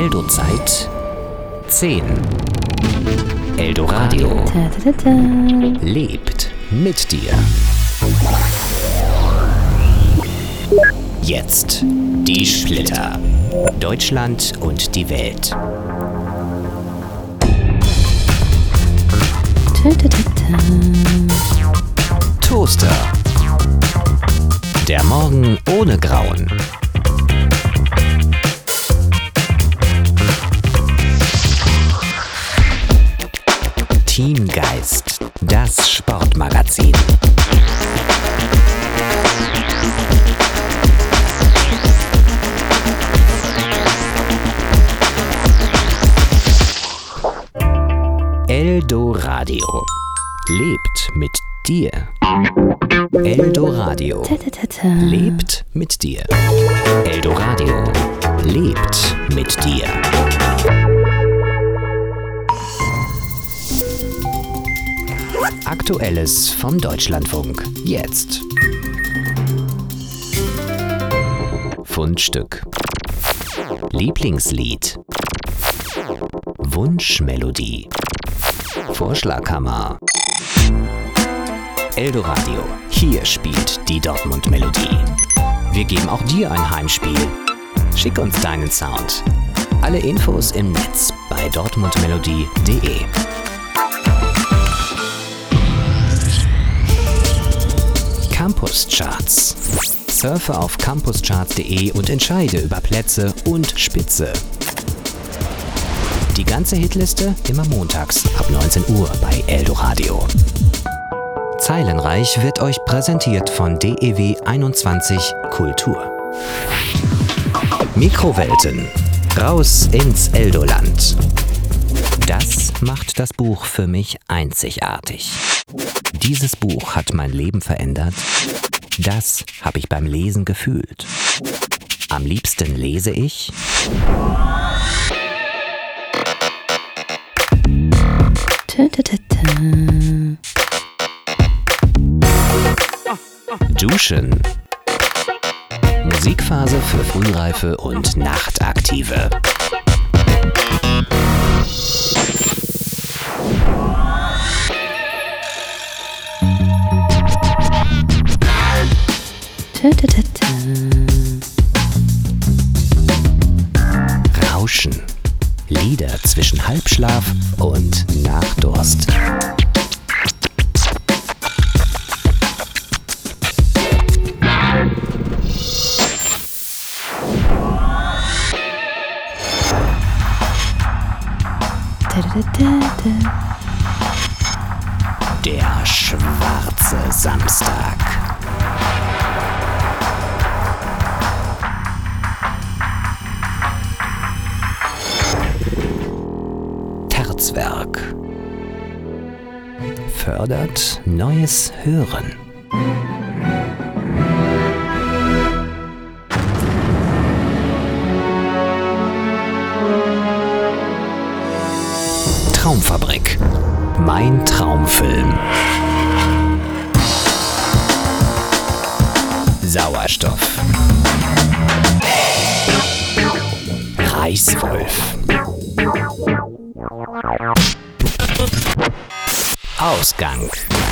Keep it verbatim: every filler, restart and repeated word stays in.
Eldo-Zeit zehn. Eldoradio lebt mit dir. Jetzt die Splitter. Deutschland und die Welt. Toaster. Der Morgen ohne Grauen. Teamgeist, das Sportmagazin. Eldoradio lebt mit dir. Eldoradio lebt mit dir. Eldoradio lebt mit dir. Aktuelles vom Deutschlandfunk. Jetzt. Fundstück. Lieblingslied. Wunschmelodie. Vorschlaghammer. Eldoradio. Hier spielt die Dortmund-Melodie. Wir geben auch dir ein Heimspiel. Schick uns deinen Sound. Alle Infos im Netz bei dortmundmelodie punkt de. Campuscharts. Surfe auf campuscharts punkt de und entscheide über Plätze und Spitze. Die ganze Hitliste immer montags ab neunzehn Uhr bei Eldoradio. Zeilenreich wird euch präsentiert von D E W einundzwanzig Kultur. Mikrowelten. Raus ins Eldoland. Das macht das Buch für mich einzigartig. Dieses Buch hat mein Leben verändert. Das habe ich beim Lesen gefühlt. Am liebsten lese ich Duschen. Musikphase für Frühreife und Nachtaktive. Rauschen. Lieder zwischen Halbschlaf und Nachdurst. Der schwarze Samstag. Terzwerk fördert neues Hören. Traumfabrik. Mein Traumfilm. Sauerstoff. Reißwolf. Ausgang.